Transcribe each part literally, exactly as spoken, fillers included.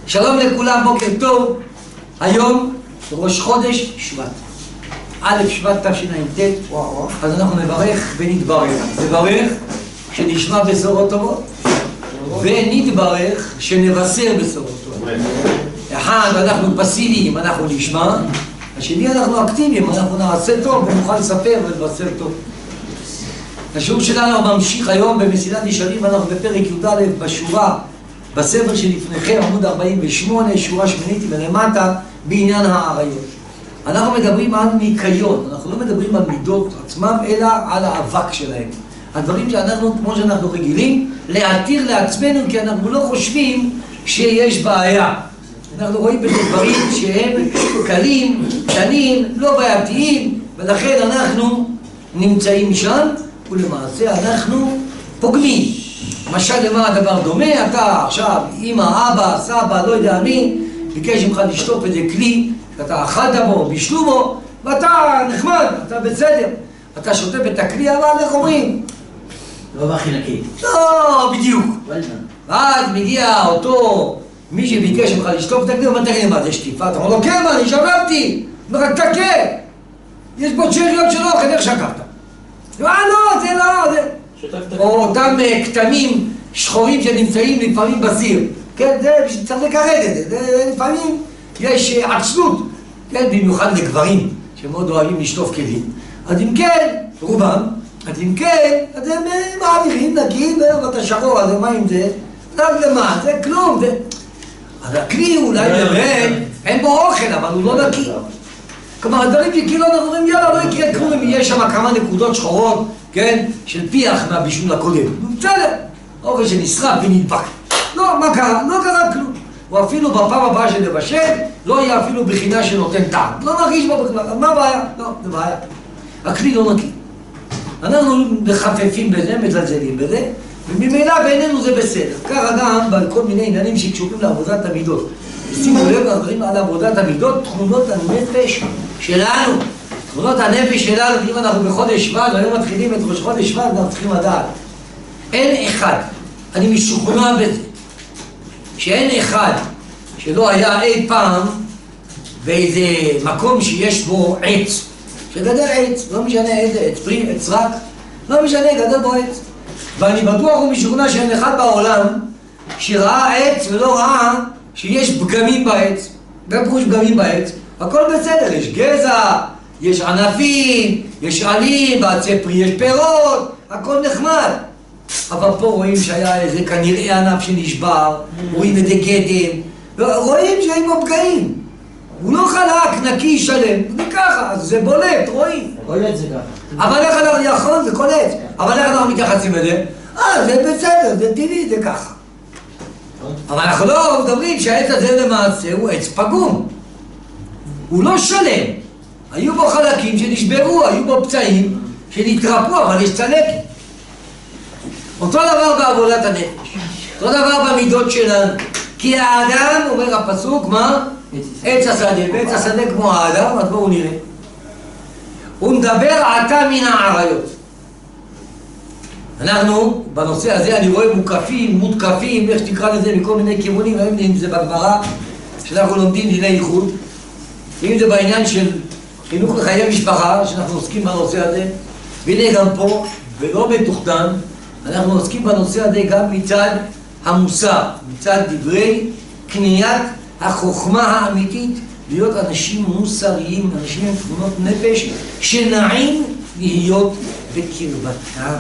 שלום לכולם, בוקר טוב. היום ראש חודש שבט, א' שבט תשע"ט. אז אנחנו נברך ונתברך. נברך שנשמע בשורות טובות, ונתברך שנבשר בשורות טובות. אחד, אנחנו פסיביים, אנחנו נשמע. השני, אנחנו אקטיביים, אנחנו נעשה טוב ונוכל לספר ולבשר טוב. השיעור שלנו ממשיך היום במסילת ישרים. אנחנו בפרק י"א בשורה בספר שלפניכם, עמוד ארבעים ושמונה, שורה שמינית ולמטה, בעניין העריות. אנחנו מדברים על ניקיון, אנחנו לא מדברים על מידות עצמם, אלא על האבק שלהם. הדברים שאנחנו, כמו שאנחנו רגילים, להתיר לעצמנו, כי אנחנו לא חושבים שיש בעיה. אנחנו רואים בזה דברים שהם קלים, קטנים, לא בעייתיים, ולכן אנחנו נמצאים שם, ולמעשה אנחנו פוגמים. למשל, למה הדבר דומה? אתה עכשיו, אמא, אבא, סבא, לא יודע מי, ביקש ממך לשטוף איזה כלי, שאתה אכלת בו, בישלו בו, ואתה נחמד, אתה בסדר. אתה שוטף את הכלי, אבל איך אומרים? לא הכי נקי. לא, בדיוק. ואז מגיע אותו, מי שביקש ממך לשטוף את הכלי, ואתה תגיד, מה זה שטיפה? אתה אומר לו, כן, מה, אני שבבתי. הוא אומר, תקה. יש בו שאריות שלו, איך שקפת? לא, לא, זה לא, זה... או אותם כתמים שחורים שנמצאים לפעמים בסיר, כן, זה צריך לקרד את זה, לפעמים יש עצלות, כן, במיוחד לגברים שמאוד אוהבים לשטוף כלים. אז אם כן, רובם, אז אם כן, אז הם מעבירים, נגיד, ואתה שחור, אז מה עם זה? אז למה? זה כלום, זה... אז הכלי אולי נראה, אין בו אוכל, אבל הוא לא נקי. כלומר, הדברים שכאילו אנחנו אומרים, יאללה, לא יקרה כלום אם יש שם כמה נקודות שחורות, כן, של פיח מהבישול הקודם. בסדר, אוכל שנשרף ונדבק. לא, מה קרה? לא קרה כלום. או אפילו בפעם הבאה שנבשל, לא יהיה אפילו בחינה שנותן טעם. לא נרגיש בו בכלל. מה הבעיה? לא, זה בעיה. הכלי לא נקי. אנחנו מחפפים בזה, מזלזלים בזה, וממילא בעינינו זה בסדר. ככה גם בכל מיני עניינים שקשורים לעבודת המידות. שימו לב, הדברים על עבודת המידות, תכונות הנפש שלנו. תכונות הנפש שלנו, אם אנחנו בחודש שבט, והיום מתחילים את ראש חודש שבט, אנחנו צריכים לדעת. אין אחד, אני משוכנע בזה, שאין אחד שלא היה אי פעם באיזה מקום שיש בו עץ, שגדל עץ, לא משנה איזה עץ, פרי, עץ רק, לא משנה, גדל בו עץ. ואני בטוח ומשוכנע שאין אחד בעולם שראה עץ ולא ראה שיש פגמים בעץ. גם פרוש פגמים בעץ, הכל בסדר, יש גזע, יש ענפים, יש עלים, בעצי פרי יש פירות, הכל נחמד. אבל פה רואים שהיה איזה כנראה ענף שנשבר, רואים איזה גדם, רואים שהיו בו פגעים. הוא לא חלק, נקי, שלם, זה ככה, אז זה בולט, רואים. קולט זה ככה. אבל איך אנחנו, נכון, זה קולט, אבל איך אנחנו מתייחסים לזה? אה, זה בסדר, זה טבעי, זה ככה. אבל אנחנו לא מדברים שהעץ הזה למעשה הוא עץ פגום. הוא לא שלם. היו בו חלקים שנשברו, היו בו פצעים שנתרפו, אבל יש צלקת. אותו דבר בעבודת הנפש. אותו דבר במידות שלנו. כי האדם, אומר הפסוק, מה? עץ השדה. ועץ השדה כמו האדם, אז בואו נראה. הוא מדבר עתה מן העריות. אנחנו, בנושא הזה, אני רואה מוקפים, מותקפים, איך שתקרא לזה, מכל מיני כיוונים, אם זה בגמרא, שאנחנו לומדים דיני ייחוד, אם זה בעניין של חינוך לחיי משפחה, שאנחנו עוסקים בנושא הזה, והנה גם פה, ולא מתוכנן, אנחנו עוסקים בנושא הזה גם מצד המוסר, מצד דברי קניית החוכמה האמיתית, להיות אנשים מוסריים, אנשים עם תכונות נפש, שנעים להיות בקרבתם.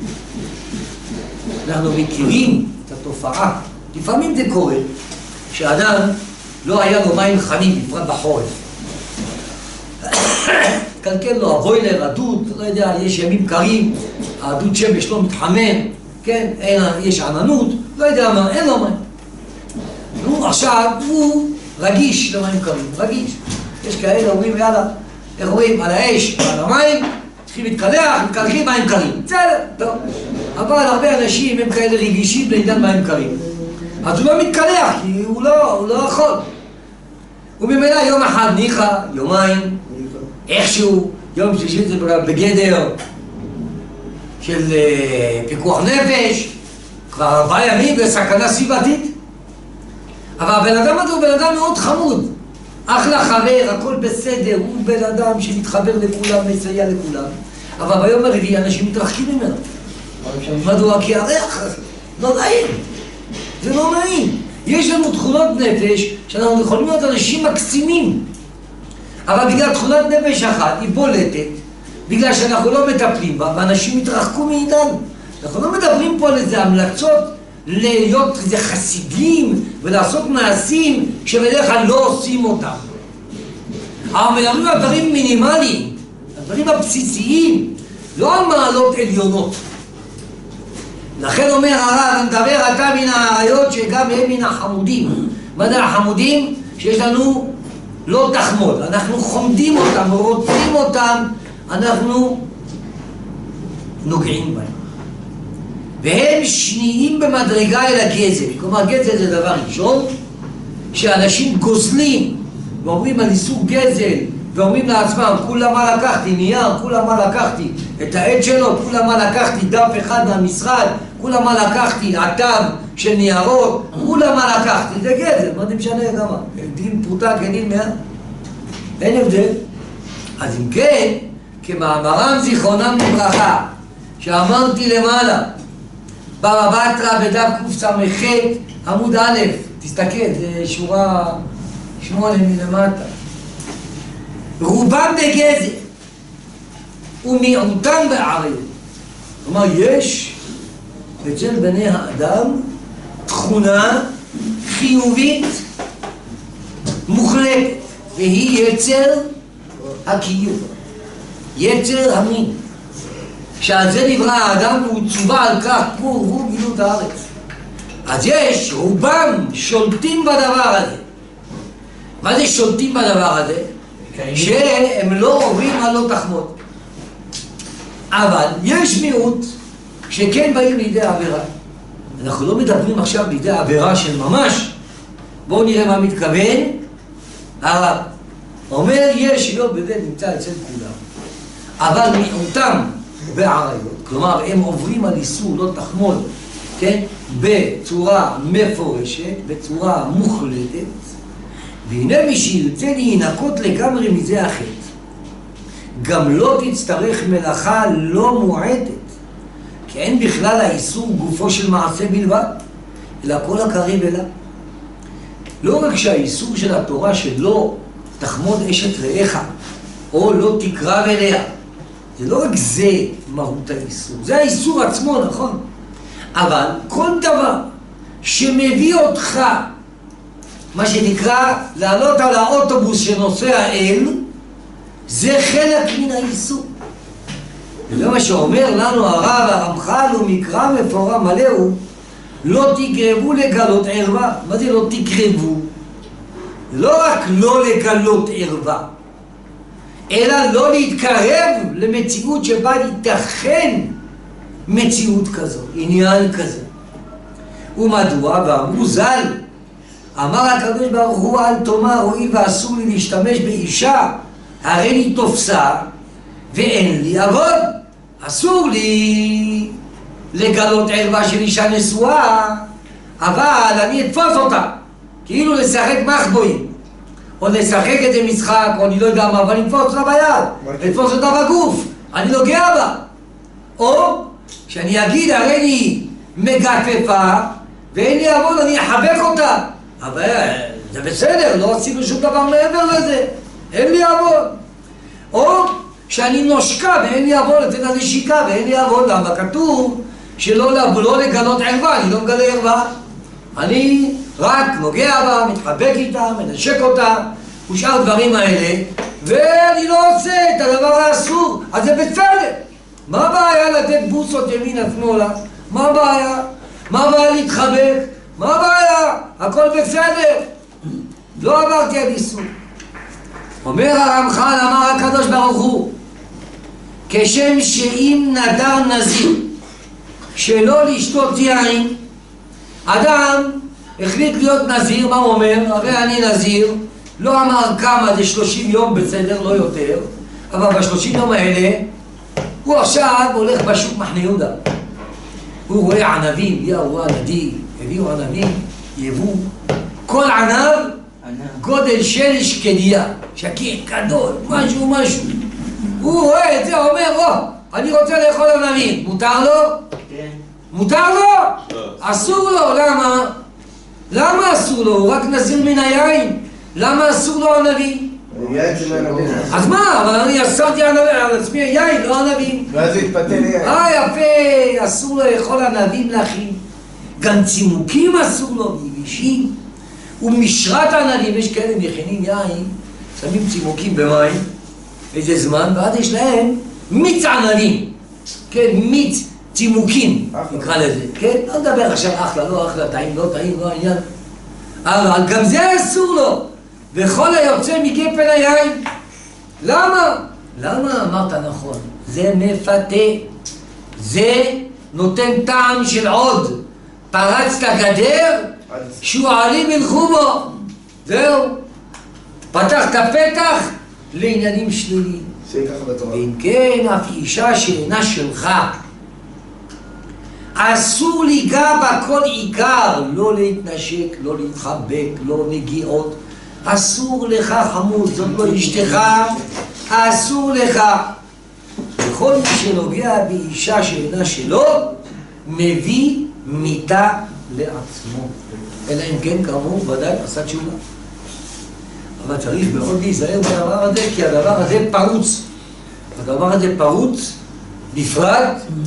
אנחנו מכירים את התופעה. לפעמים זה קורה שאדם לא היה לו מים חמים, בפרט בחורף. קלקל לו הבוילר, הדוד, לא יודע, יש ימים קרים, הדוד שמש לא מתחמם, כן, אין, יש עננות, לא יודע מה, אין לו מים. נו, עכשיו הוא רגיש למים קרים, רגיש. יש כאלה אומרים, יאללה, איך רואים, על האש, על המים, צריכים להתקלח, מתקלחים מים קרים. בסדר, טוב. אבל הרבה אנשים הם כאלה רגישים לעניין מים קרים. אז הוא לא מתקלח, כי הוא לא, הוא לא יכול. וממילא יום אחד ניחא, יומיים, איכשהו, יום שלישי זה בגדר של פיקוח נפש, כבר ארבעה ימים בסכנה סביבתית. אבל הבן אדם הזה הוא בן אדם מאוד חמוד. אחלה חבר, הכל בסדר, הוא בן אדם שמתחבר לכולם, מסייע לכולם. אבל ביום הרביעי אנשים מתרחקים ממנו. מדוע? כי הריח לא נעים. זה לא נעים. יש לנו תכונות נפש שאנחנו יכולים להיות אנשים מקסימים. אבל בגלל תכונת נפש אחת היא בולטת, בגלל שאנחנו לא מטפלים בה, ואנשים מתרחקו מאיתנו. אנחנו לא מדברים פה על איזה המלצות להיות איזה חסידים ולעשות מעשים שבדרך כלל לא עושים אותם. אבל מדברים על דברים מינימליים, הדברים הבסיסיים, לא על מעלות עליונות. לכן אומר הרב, נדבר אתה מן האריות שגם הם מן החמודים. מה זה החמודים? שיש לנו לא תחמוד, אנחנו חומדים אותם, רוצים אותם, אנחנו נוגעים בהם. והם שניים במדרגה אל הגזל. כלומר, גזל זה דבר ראשון, שאנשים גוזלים ואומרים על איסור גזל, ואומרים לעצמם, כולה מה לקחתי, נייר, כולה מה לקחתי, את העט שלו, כולה מה לקחתי, דף אחד מהמשרד, כולה מה לקחתי, עטב של ניירות, כולה מה לקחתי, זה גזל, מה זה משנה כמה? דין פרוטה כדין מאה? אין הבדל. אז אם כן, כמאמרם זיכרונם לברכה, שאמרתי למעלה, בבא בתרא בדף קס"ח עמוד א', תסתכל, זה שורה שמונה מלמטה. רובם בגזל ומיעוטם בעריות. כלומר, יש אצל בני האדם תכונה חיובית מוחלטת, והיא יצר הקיום, יצר המין, שעל זה נברא האדם והוא צווה על כך פור ורבו גילו את הארץ. אז יש, רובם שולטים בדבר הזה. מה זה שולטים בדבר הזה? שהם לא עוברים על לא תחמוד. אבל יש מיעוט שכן באים לידי עבירה. אנחנו לא מדברים עכשיו לידי עבירה של ממש. בואו נראה מה מתכוון הרב. אומר יש, היות בזה נמצא אצל כולם, אבל מיעוטם בעריות, כלומר הם עוברים על איסור לא תחמוד, כן? בצורה מפורשת, בצורה מוחלטת. והנה מי שירצה להינקות לגמרי מזה החטא, גם לא תצטרך מלאכה לא מועטת, כי אין בכלל האיסור גופו של מעשה בלבד, אלא כל הקריב אליו. לא רק שהאיסור של התורה שלא תחמוד אשת רעך, או לא תקרב אליה, זה לא רק זה מהות האיסור, זה האיסור עצמו, נכון? אבל כל דבר שמביא אותך, מה שנקרא, לעלות על האוטובוס שנוסע אל, זה חלק מן האיסור. וזה מה שאומר לנו הרב הרמח"ל, הוא מקרא מפורש מלא הוא, לא תקרבו לגלות ערווה. מה זה לא תקרבו? לא רק לא לגלות ערווה, אלא לא להתקרב למציאות שבה ייתכן מציאות כזו, עניין כזה. ומדוע? ואמרו ז"ל, אמר הקדוש ברוך הוא, אל תאמר הואיל ואסור לי להשתמש באישה, הרי לי תופסה ואין לי עבוד. אסור לי לגלות ערווה של אישה נשואה, אבל אני אתפוס אותה, כאילו לשחק מחבואים, או לשחק את זה משחק, או אני לא יודע מה, אבל אני אתפוס אותה ביד, אתפוס אותה בגוף, אני נוגע בה. או שאני אגיד הרי לי מגפפה ואין לי עבוד, אני אחבק אותה, אבל זה בסדר, לא עשינו שום דבר מעבר לזה, אין לי עבוד. או שאני נושקה ואין לי עבוד, אתן הנשיקה ואין לי עבוד. למה? כתוב שלא לא לגלות ערווה, אני לא מגלה ערווה, אני רק נוגע בה, מתחבק איתה, מנשק אותה ושאר דברים האלה, ואני לא עושה את הדבר האסור. אז זה בסדר. מה הבעיה לתת בוסות ימינה שמאלה? מה הבעיה? מה הבעיה להתחבק? מה הבעיה? הכל בסדר. לא עברתי על איסור. אומר הרמח"ל, אמר הקדוש ברוך הוא, כשם שאם נדר נזיר שלא לשתות יין, אדם החליט להיות נזיר, מה הוא אומר? הרי אני נזיר, לא אמר כמה, זה שלושים יום בסדר, לא יותר, אבל בשלושים יום האלה הוא עכשיו הולך בשוק מחנה יהודה, הוא רואה ענבים, יאו הנדי, הביאו ענבים, יבוא, כל ענב גודל של שקדיה, שקית גדול, משהו משהו. הוא רואה את זה, אומר, או, אני רוצה לאכול ענבים, מותר לו? כן. מותר לו? אסור לו, למה? למה אסור לו? הוא רק נזיר מן היין. למה אסור לו ענבים? אז מה? אבל אני אסרתי על עצמי יין, לא ענבים. ואז הוא התפתה ליין. אה, יפה, אסור לו לאכול ענבים להכין. גם צימוקים אסור לו, יבשים. ומשרת ענבים, יש כאלה מכינים יין, שמים צימוקים במים, איזה זמן, ואז יש להם מיץ ענבים. כן, מיץ, צימוקים, נקרא לזה. כן, לא נדבר עכשיו אחלה, לא אחלה, טעים, לא טעים, לא העניין. אבל גם זה אסור לו. וכל היוצא מגפן היין. למה? למה? אמרת נכון. זה מפתה. זה נותן טעם של עוד. פרצת גדר, שועלים ילכו בו. זהו. פתחת פתח לעניינים שליליים. ואם כן, אף אישה שאינה שלך, אסור ליגע בכל עיקר, לא להתנשק, לא להתחבק, לא נגיעות. אסור לך חמוד, זאת לא אשתך, אסור לך. וכל מי שנוגע באישה שאינה שלו, מביא מיתה לעצמו. אלא אם כן, כאמור, ודאי עשה תשובה. אבל צריך מאוד להיזהר בדבר הזה, כי הדבר הזה פרוץ. הדבר הזה פרוץ, נפרד,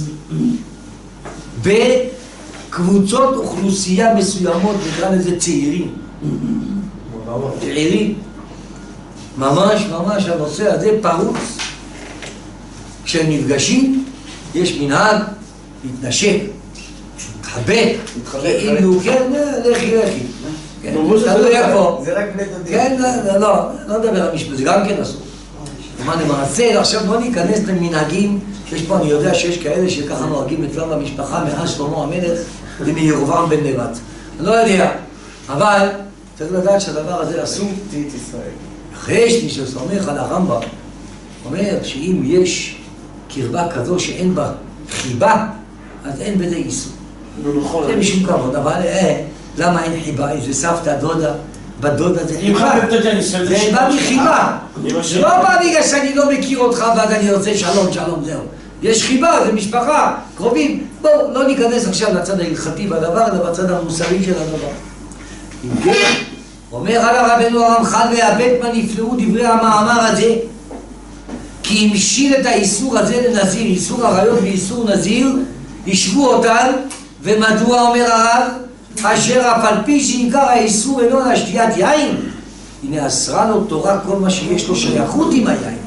בקבוצות אוכלוסייה מסוימות, נקרא לזה צעירים. צעירים. ממש ממש הנושא הזה פרוץ. כשהם נפגשים, יש מנהג להתנשק, להתחבק, כאילו, כן, לכי לכי. תלוי איפה. זה רק בני דודים. כן, לא, לא, לא נדבר על משפט, זה גם כן אסור. מה למעשה, עכשיו בוא ניכנס למנהגים, שיש פה, אני יודע שיש כאלה שככה נוהגים אצלם במשפחה מאז שלמה המלך ומירבעם בן נבט. אני לא יודע, אבל צריך לדעת שהדבר הזה אסור. אחרי מי שסומך על הרמב"ם, אומר שאם יש קרבה כזו שאין בה חיבה, אז אין בזה איסור. זה משום כבוד, אבל אה, למה אין חיבה? איזה סבתא, דודה, בדודה זה חיבה. זה בא מחיבה. זה לא בא בגלל שאני לא מכיר אותך ואז אני רוצה שלום, שלום, זהו. יש חיבה, זה משפחה, קרובים. בואו, לא ניכנס עכשיו לצד ההלכתי בדבר, אלא בצד המוסרי של הדבר. אם כן, אומר על רבנו הרמח"ל והבית מה נפלאו דברי המאמר הזה, כי המשיל את האיסור הזה לנזיר, איסור עריות ואיסור נזיר, ישבו אותן, ומדוע אומר הרב? אשר אף על פי שעיקר האיסור אינו על השתיית יין, הנה אסרה לו תורה כל מה שיש לו שייכות עם היין.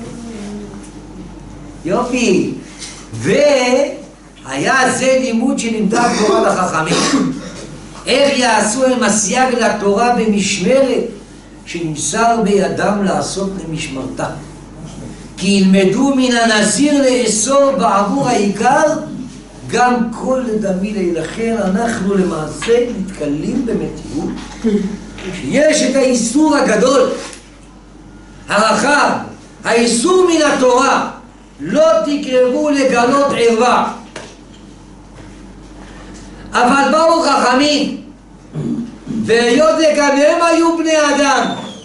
יופי. והיה זה לימוד שנמדה תורה לחכמים. איך יעשו הם הסייג לתורה במשמרת שנמסר בידם לעשות למשמרתה. כי ילמדו מן הנזיר לאסור בעבור העיקר גם כל לדמילי. לכן אנחנו למעשה מתקלים במתינות. יש את האיסור הגדול, הרחב, האיסור מן התורה, לא תקרבו לגלות ערווה. אבל באו חכמים, והיות וגם הם היו בני אדם,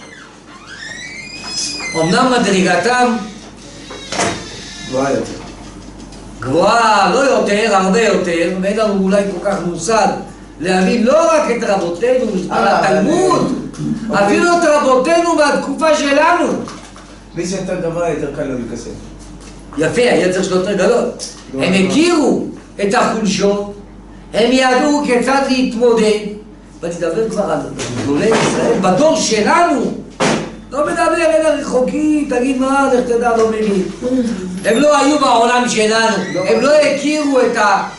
אמנם מדרגתם גבוהה יותר. גבוהה, לא יותר, הרבה יותר, ואין לנו אולי כל כך מושג להבין לא רק את רבותינו על התלמוד, אפילו את רבותינו מהתקופה שלנו. מי שיותר גבוה יותר קל לו לקסם. יפה, היצר שלו יותר גדול. הם הכירו את החולשות, הם ידעו כיצד להתמודד, ותדבר כבר על גדולי ישראל, בדור שלנו, לא מדבר אל הרחוקים, תגיד מה, לך תדע, לא מבין. הם לא היו בעולם שלנו, הם לא הכירו את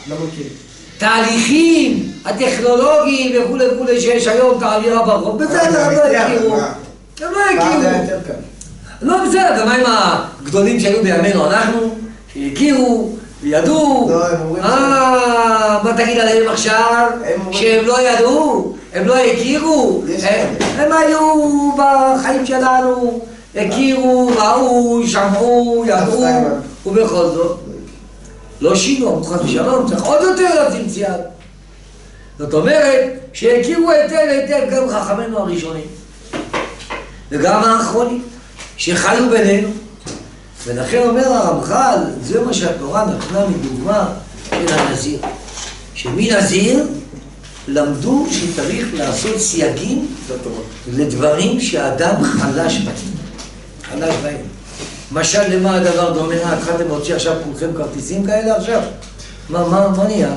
התהליכים הטכנולוגיים וכו' וכו' שיש היום תעבירה ברחוב, בסדר, הם לא הכירו. הם לא הכירו. לא בסדר, גם עם הגדולים שהיו בימינו אנחנו, שהכירו וידעו. אה, מה תגיד עליהם עכשיו? שהם לא ידעו? הם לא הכירו? הם היו בחיים שלנו, הכירו, ראו, שמעו, ידעו, ובכל זאת לא שינו, אמרו חס ושלום, צריך עוד יותר לשים סייג. זאת אומרת שהכירו היטב היטב גם חכמינו הראשונים וגם האחרונים שחיו בינינו. ולכן אומר הרמח"ל, זה מה שהתורה נתנה מדוגמה של הנזיר, שמנזיר למדו שצריך לעשות סייגים לדברים שהאדם חלש בהם, חלש בהם. משל למה הדבר דומה? התחלתם להוציא עכשיו כולכם כרטיסים כאלה עכשיו? מה, מה, מה נהיה?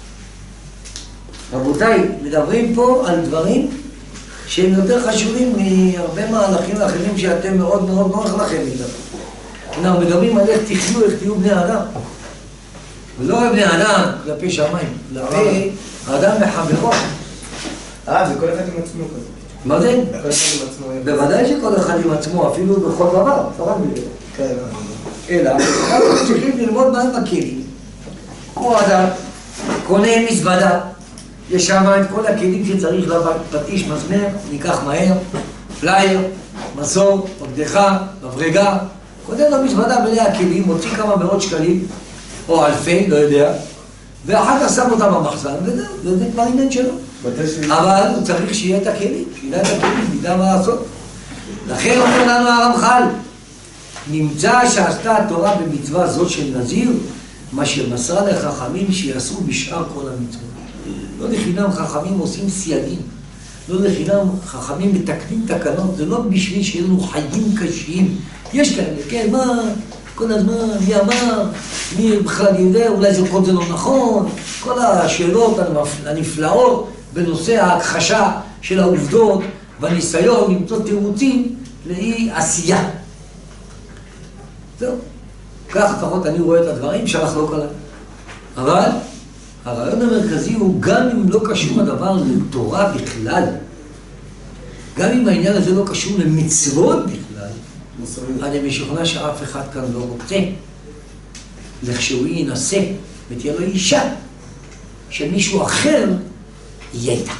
רבותיי, מדברים פה על דברים שהם יותר חשובים מהרבה מהלכים אחרים שאתם מאוד מאוד נוח לכם איתם. אנחנו מדברים על איך תחיו, איך תהיו בני אדם. ולא רק בני אדם כלפי שמיים, כלפי האדם וחברו. אה, זה כל אחד עם עצמו כזה. מה זה? כל אחד עם עצמו. בוודאי שכל אחד עם עצמו, אפילו בכל דבר, לא רק בזה. כן, אלא, אנחנו צריכים ללמוד מהם הכלים. כמו אדם, קונה מזוודה, יש שם את כל הכלים שצריך לבית, פטיש, מזמר, ניקח מהר, פלייר, מסור, מקדחה, מברגה, קונה לו מזוודה מלא הכלים, מוציא כמה מאות שקלים, או אלפי, לא יודע, ואחר כך שם אותם במחסן, וזהו, זה כבר עניין שלו. אבל הוא צריך שיהיה את הכלים, שיהיה את הכלים, ידע מה לעשות. לכן אומר לנו הרמח"ל, נמצא שעשתה התורה במצווה זאת של נזיר, מה שמסרה לחכמים שיעשו בשאר כל המצוות. לא לחינם חכמים עושים סייגים, לא לחינם חכמים מתקנים תקנות, זה לא בשביל שיהיה לנו חיים קשים. יש כאלה, כן, מה, כל הזמן, מי אמר, מי בכלל יודע, אולי זה כל זה לא נכון, כל השאלות הנפלאות בנושא ההכחשה של העובדות והניסיון למצוא תירוצים לאי עשייה. זהו, כך לפחות אני רואה את הדברים שלך לא קלה. אבל הרעיון המרכזי הוא גם אם לא קשור הדבר לתורה בכלל, גם אם העניין הזה לא קשור למצוות בכלל, אני משוכנע שאף אחד כאן לא רוצה לכשהוא ינסה ותהיה לו אישה שמישהו אחר יהיה איתה.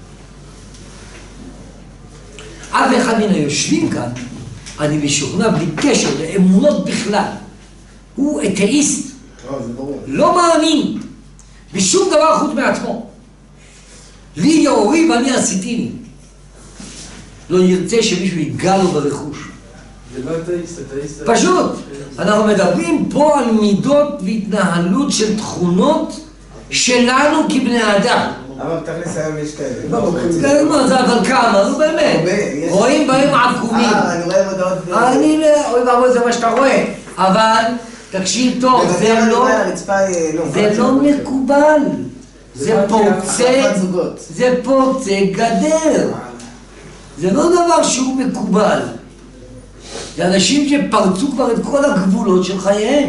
אף אחד מן היושבים כאן, אני משוכנע בלי קשר לאמונות בכלל, הוא אתאיסט, לא מאמין בשום דבר חוץ מעצמו. לי יאורי ואני עשיתיני. לא ירצה שמישהו ייגע לו ברכוש. זה לא אתאיסט, אתאיסט. פשוט, אנחנו מדברים פה על מידות והתנהלות של תכונות שלנו כבני אדם. אבל תכלס היום יש כאלה. כן, מה זה, אבל כמה? נו באמת. רואים בהם עקומים. אה, אני רואה מודעות. אני לא, אוי ואבוי, זה מה שאתה רואה. אבל, תקשיב טוב, זה לא... זה לא מקובל. זה פורצה... זה פורצה גדר. זה לא דבר שהוא מקובל. זה אנשים שפרצו כבר את כל הגבולות של חייהם.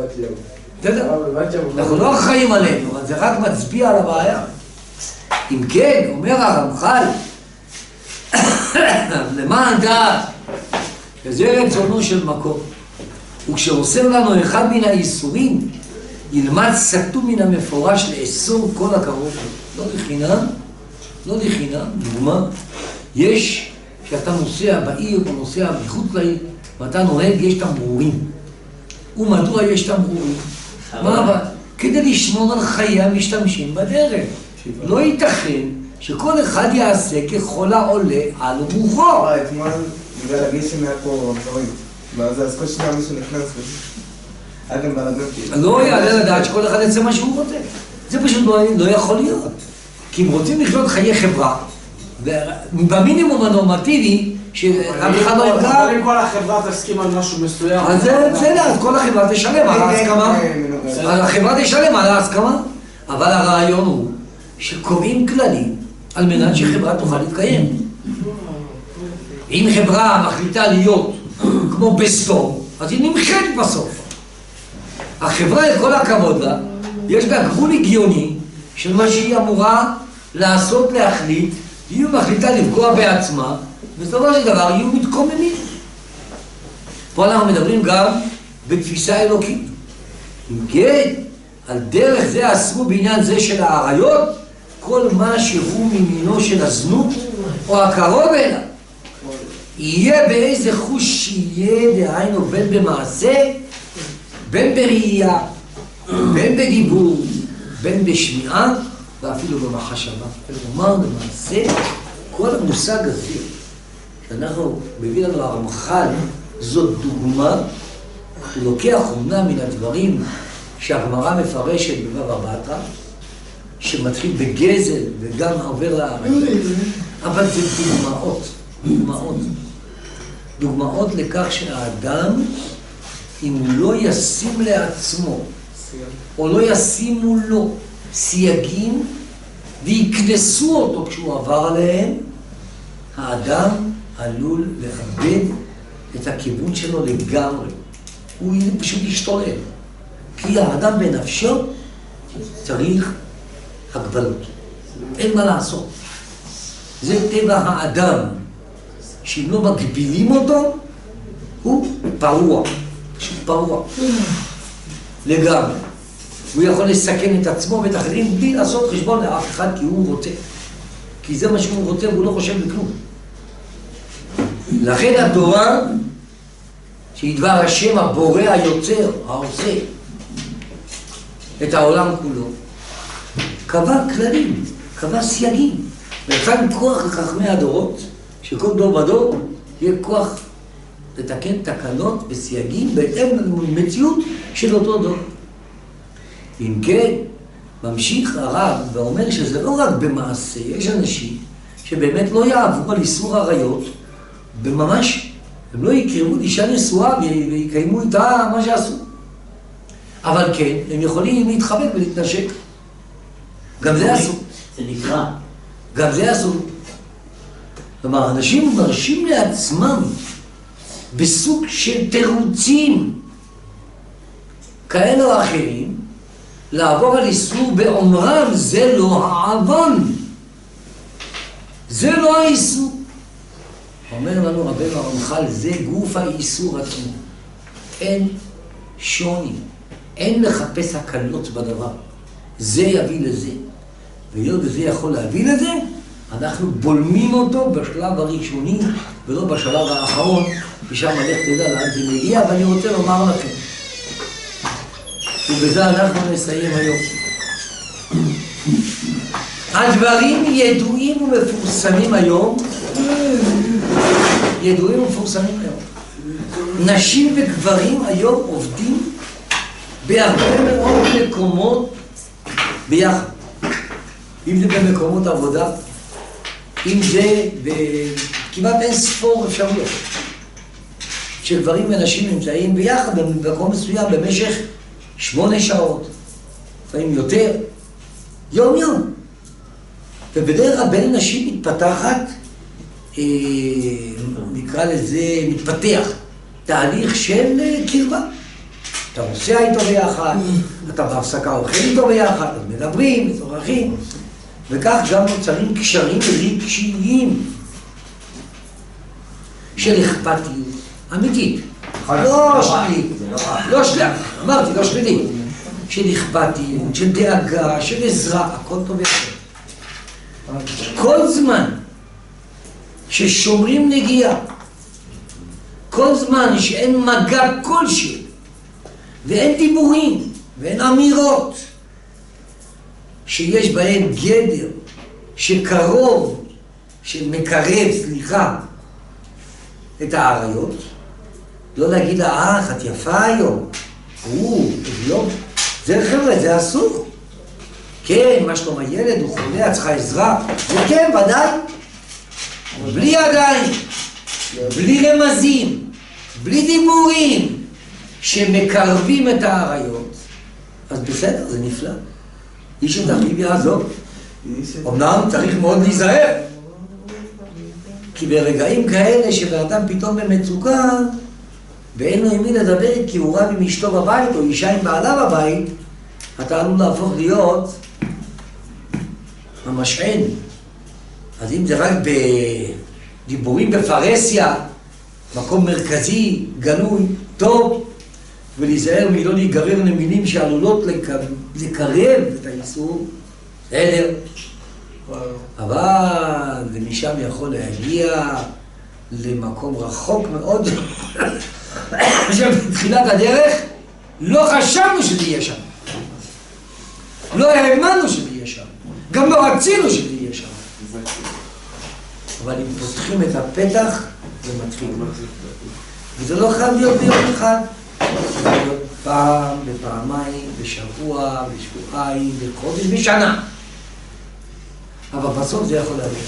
אנחנו לא אחראים עלינו, אבל זה רק מצביע על הבעיה. אם כן, אומר הרמח"ל, למען דעת, וזה רצונו של מקום, וכשאוסר לנו אחד מן האיסורים, ילמד סתום מן המפורש לאסור כל הקרוב. לא לחינם, לא לחינם, דוגמה, יש שאתה נוסע בעיר או נוסע מחוץ לעיר, ואתה נוהג, יש תמרורים. ומדוע יש תמרורים? מה אבל? כדי לשמור על חיי המשתמשים בדרך. לא ייתכן שכל אחד יעשה ככל העולה על רוחו. אתמול, בגלל הגשם היה פה רמזורים. אז כל שנייה מישהו נכנס היה גם בלגן. לא יעלה לדעת שכל אחד יעשה מה שהוא רוצה. זה פשוט לא יכול להיות. כי אם רוצים לחיות חיי חברה, במינימום הנורמטיבי, שאף אחד לא יפגע... אבל אם כל החברה תסכים על משהו מסוים... אז זה בסדר, אז כל החברה תשלם על ההסכמה. החברה תשלם על ההסכמה. אבל הרעיון הוא שקובעים כללים על מנת שחברה תוכל להתקיים. אם חברה מחליטה להיות כמו בסתום, אז היא נמחית בסוף. החברה, לכל הכבוד לה, יש בה גבול הגיוני של מה שהיא אמורה לעשות, להחליט, היא מחליטה לפגוע בעצמה, בסופו של דבר יהיו מתקוממים. פה אנחנו מדברים גם בתפיסה אלוקית. אם כן, על דרך זה אסרו בעניין זה של העריות, כל מה שהוא ממינו של הזנות או הקרוב אליו. יהיה באיזה חוש שיהיה, דהיינו בין במעשה, בין בראייה, בין בדיבור, בין בשמיעה, ואפילו במחשבה. כלומר, למעשה, כל המושג הזה, שאנחנו מביא לנו הרמח"ל, זאת דוגמה, הוא לוקח אומנם מן הדברים שהגמרא מפרשת בבבא בתרא, שמתחיל בגזל וגם עובר לארץ, אבל זה דוגמאות, דוגמאות. דוגמאות לכך שהאדם, אם הוא לא ישים לעצמו, או לא ישימו לו סייגים, ויקנסו אותו כשהוא עבר עליהם, האדם עלול לאבד את הכיוון שלו לגמרי. הוא פשוט ישתולל. כי האדם בנפשו צריך הגבלות. אין מה לעשות. זה טבע האדם. שאם לא מגבילים אותו, הוא פרוע. פשוט פרוע. לגמרי. הוא יכול לסכן את עצמו ואת אחרים בלי לעשות חשבון לאף אחד כי הוא רוצה. כי זה מה שהוא רוצה והוא לא חושב בכלום. לכן התורה, שהיא דבר השם הבורא היוצר, העושה, את העולם כולו, קבע כללים, קבע סייגים, ונתן כוח לחכמי הדורות, שכל דור ודור יהיה כוח לתקן תקנות וסייגים בהתאם למציאות של אותו דור. אם כן, ממשיך הרב ואומר שזה לא רק במעשה, יש אנשים שבאמת לא יעברו על איסור עריות, בממש, הם לא יקרמו אישה נשואה ויקיימו איתה מה שעשו. אבל כן, הם יכולים להתחבק ולהתנשק. גם זה אסור. זה נקרא. גם זה אסור. כלומר, אנשים מרשים לעצמם בסוג של תירוצים כאלה או אחרים, לעבור על איסור באומרם, זה לא העוון. זה לא האיסור. אומר לנו רבנו הרמח"ל, זה גוף האיסור עצמו. אין שוני. אין לחפש הקלות בדבר. זה יביא לזה. והיות וזה יכול להביא לזה, אנחנו בולמים אותו בשלב הראשוני, ולא בשלב האחרון, ושם הלך תדע לאן זה מגיע, ואני רוצה לומר לכם. ובזה אנחנו נסיים היום. הדברים ידועים ומפורסמים היום, ידועים ומפורסמים היום. נשים וגברים היום עובדים בהרבה מאוד מקומות ביחד. אם זה במקומות עבודה, אם זה כמעט אין ספור אפשרויות. שגברים ונשים נמצאים ביחד במקום מסוים במשך שמונה שעות, לפעמים יותר, יום יום. ובדרך כלל בין נשים מתפתחת, אה, נקרא לזה, מתפתח תהליך של קרבה. אתה נוסע איתו ביחד, אתה בהפסקה אוכל איתו ביחד, אז מדברים, מצורכים, וכך גם נוצרים קשרים רגשיים של אכפתיות אמיתית. לא שלילית, לא שלילית, אמרתי, לא שלילית. של אכפתיות, של דאגה, של עזרה, הכל טוב יפה. כל זמן ששומרים נגיעה, כל זמן שאין מגע כלשהו, ואין דיבורים, ואין אמירות, שיש בהן גדר, שקרוב, שמקרב, סליחה, את העריות, לא להגיד לה, אה, את יפה היום, הוא, לא, זה חבר'ה, זה אסור. כן, מה שלום הילד, הוא חולה, צריכה עזרה, זה כן, ודאי, בלי ידיים, בלי רמזים, בלי דיבורים, שמקרבים את העריות, אז בסדר, זה נפלא. איש את אחיו יעזור. אמנם צריך מאוד להיזהר. כי ברגעים כאלה שבאדם פתאום במצוקה, ואין לו עם מי לדבר, כי הוא רב עם אשתו בבית, או אישה עם בעלה בבית, אתה עלול להפוך להיות המשען. אז אם זה רק בדיבורים בפרסיה, מקום מרכזי, גלוי, טוב, ולהיזהר מלא להיגרר למילים שעלולות לקרב את האיסור, בסדר. אבל ומשם יכול להגיע למקום רחוק מאוד, שבתחילת הדרך לא חשבנו שזה יהיה שם. לא האמנו שזה יהיה שם. גם לא רצינו שזה יהיה שם. אבל אם פותחים את הפתח, זה מתחיל. וזה לא חייב להיות ביום אחד. זה יכול להיות פעם, בפעמיים, בשבוע, בשבועיים, בחודש, בשנה. אבל בסוף זה יכול להגיע.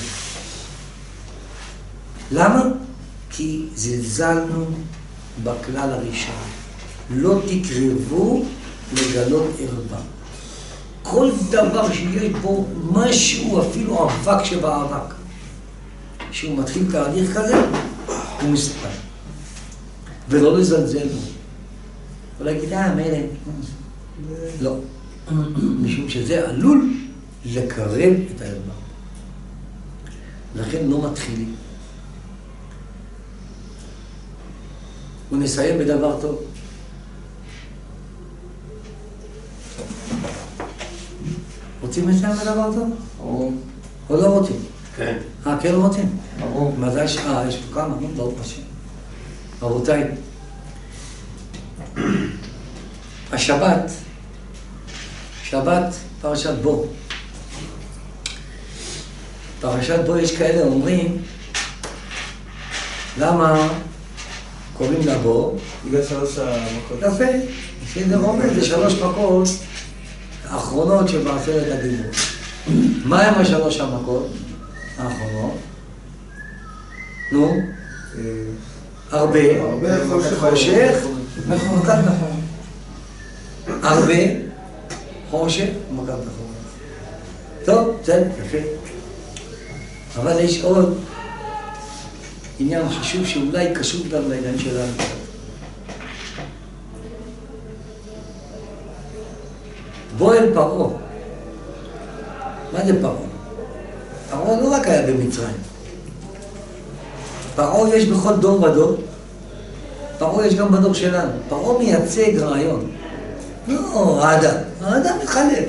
למה? כי זלזלנו בכלל הראשון. לא תקרבו לגלות ערווה. כל דבר שיש בו משהו, אפילו אבק שבאבק, שהוא מתחיל תהליך כזה, הוא מסתכל. ולא לזלזל בו. ולהגיד, אה, מילא. לא. משום שזה עלול לקרב את הערווה. לכן לא מתחילים. ונסיים בדבר טוב. רוצים לסיים בדבר טוב? ברור. או לא רוצים? כן. אה, כן לא רוצים? ברור. מזל ש... אה, יש פה כמה, ברוך השם. רבותיי, השבת, שבת, פרשת בו. פרשת בו יש כאלה אומרים, למה קוראים לה בו? בגלל שלוש המכות. יפה, שזה עומד, זה שלוש מכות האחרונות שבעשרת הדיבור. מה הם השלוש המכות האחרונות? נו? הרבה, הרבה חושך. חושך, מכת נכון. הרבה, חושך, מכת נכון. טוב, בסדר, יפה. אבל יש עוד עניין חשוב שאולי קשור גם לעניין שלנו. בוא אל פרעה. מה זה פרעה? פרעה לא רק היה במצרים. פרעה יש בכל דור ודור. פרעה יש גם בדור שלנו. פרעה מייצג רעיון. לא, האדם. האדם מתחלף.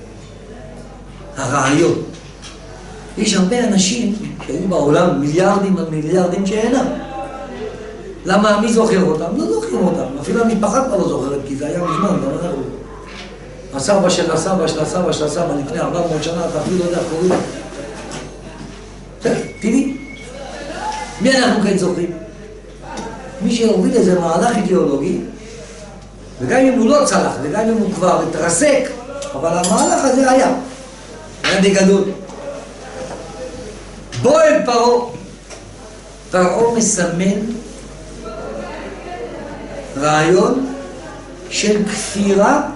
הרעיון. יש הרבה אנשים שהיו בעולם מיליארדים על מיליארדים שאינם. למה? מי זוכר אותם? לא זוכרים אותם. אפילו המשפחה כבר לא זוכרת, כי זה היה מזמן, גם אנחנו. הסבא של הסבא של הסבא של הסבא לפני ארבע מאות שנה, אתה אפילו לא יודע איך קוראים. תראי, מי אנחנו כן זוכרים? מי שהוביל איזה מהלך אידיאולוגי, וגם אם הוא לא צלח, וגם אם הוא כבר התרסק, אבל המהלך הזה היה. היה בגדול. בוא אל פרעה. פרעה מסמן רעיון של כפירה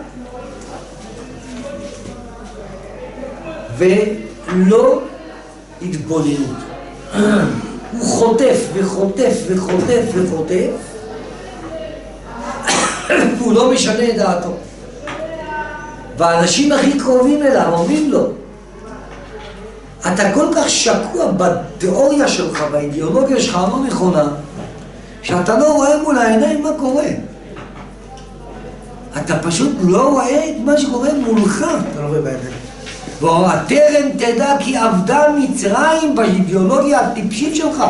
ולא התבוננות. הוא חוטף וחוטף וחוטף וחוטף והוא לא משנה את דעתו. והאנשים הכי קרובים אליו אומרים לו, אתה כל כך שקוע בתיאוריה שלך, באידיאולוגיה שלך לא נכונה, שאתה לא רואה מול העיניים מה קורה. אתה פשוט לא רואה את מה שקורה מולך. אתה לא רואה בעיניים. והטרם תדע כי עבדה מצרים באידיאולוגיה הטיפשית שלך.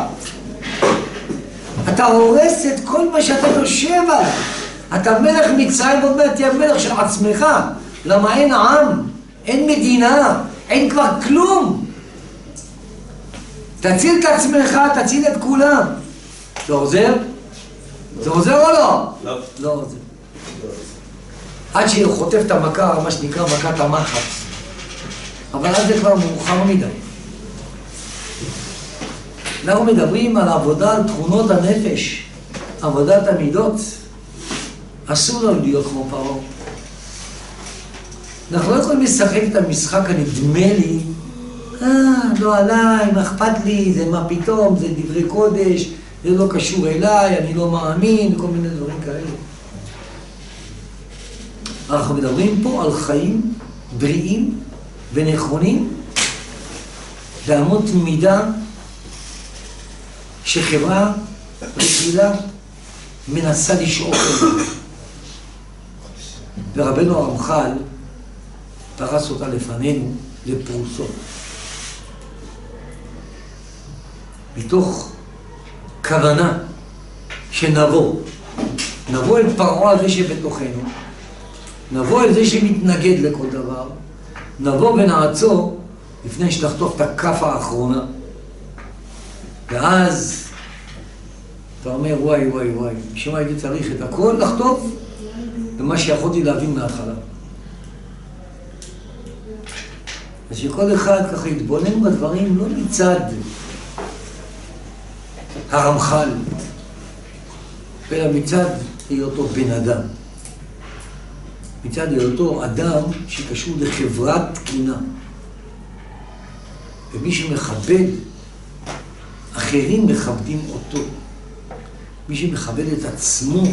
אתה הורס את כל מה שאתה יושב עליו. אתה מלך מצרים, עוד מעט תהיה מלך של עצמך. למה אין עם, אין מדינה, אין כבר כלום. תציל את עצמך, תציל את כולם. זה עוזר? זה עוזר או לא? לא. לא עוזר. עד שהוא חוטף את המכה, מה שנקרא מכת המחץ. אבל אז זה כבר מאוחר מדי. אנחנו מדברים על עבודה על תכונות הנפש, עבודת המידות. אסור לנו להיות כמו פרעה. אנחנו לא יכולים לשחק את המשחק הנדמה לי, אה, לא עליי, מה אכפת לי, זה מה פתאום, זה דברי קודש, זה לא קשור אליי, אני לא מאמין, כל מיני דברים כאלה. אנחנו מדברים פה על חיים בריאים ונכונים, באמות מידה שחברה רגילה מנסה לשאוף אליה. ורבנו הרמח"ל פרס אותה לפנינו לפרוסות. מתוך כוונה שנבוא, נבוא אל פרעה הזה שבתוכנו, נבוא אל זה שמתנגד לכל דבר, נבוא ונעצור לפני שתחטוף את הכף האחרונה. ואז אתה אומר, וואי, וואי, וואי, משום מה הייתי צריך את הכל לחטוף, ומה שיכולתי להבין מההתחלה. אז שכל אחד ככה יתבונן בדברים, לא מצד הרמח"ל, אלא מצד היותו בן אדם. מצד היותו אדם שקשור לחברת תקינה. ומי שמכבד, אחרים מכבדים אותו. מי שמכבד את עצמו,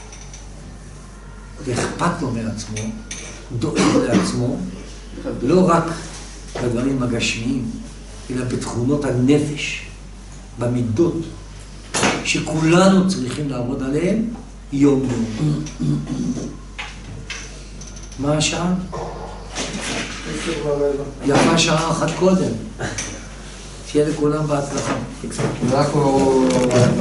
ואכפת לו מעצמו, דואג לעצמו, לא רק בדברים הגשמיים, אלא בתכונות הנפש, במידות, שכולנו צריכים לעבוד עליהן יום יום. מה השעה? יפה שעה אחת קודם. שיהיה לכולם בהצלחה.